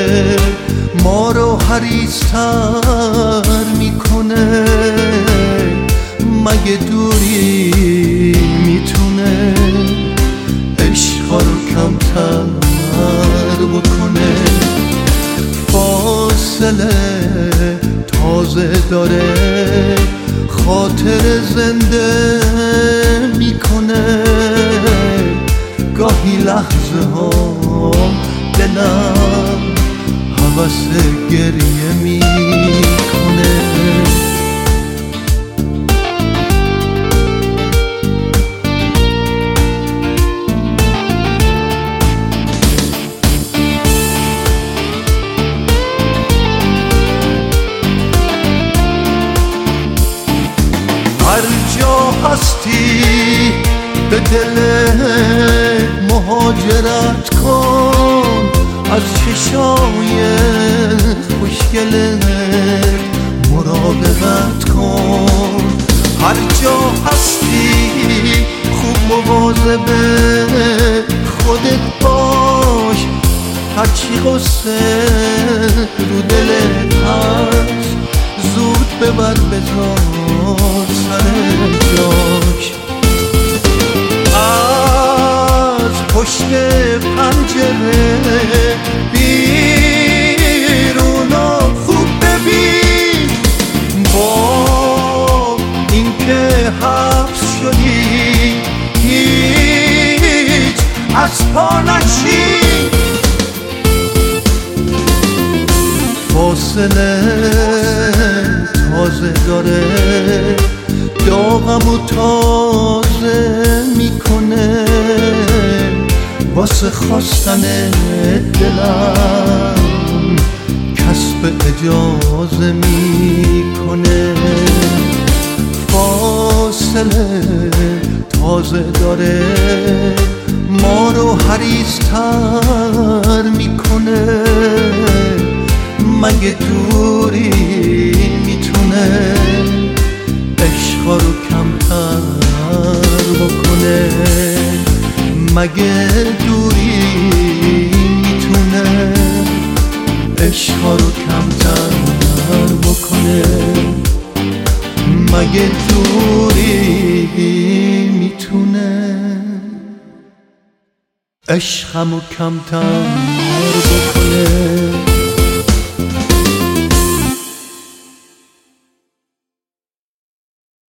ما رو حریص‌تر میکنه. مگه دوری میتونه عشقا رو کمتر بکنه؟ فاصله تازه داره خاطر زنده میکنه. گاهی لحظه ها دلم هوس گریه میکنه. هر جا هستی به دل مهاجرت کن، از چشای خوشگلت مراقبت کن. هر جا هستی خوب مواظب خودت باش، هرچی غصه رو دلت هست زود ببر بذار سر جاش. از پشت پنجره بیرونو خوب ببین، با اینکه حبس شدی هیچ از پا نشی. فاصله تازه داره داغمو تازه میکنه. واسه خواستن دلم کسب اجازه میکنه. فاصله تازه داره ما رو حریص‌تر میکنه. مگه دوری میتونه عشقا رو کمتر بکنه؟ مگه دوری میتونه عشقا رو کمتر بکنه؟ مگه دوری میتونه عشقمو کمتر بکنه؟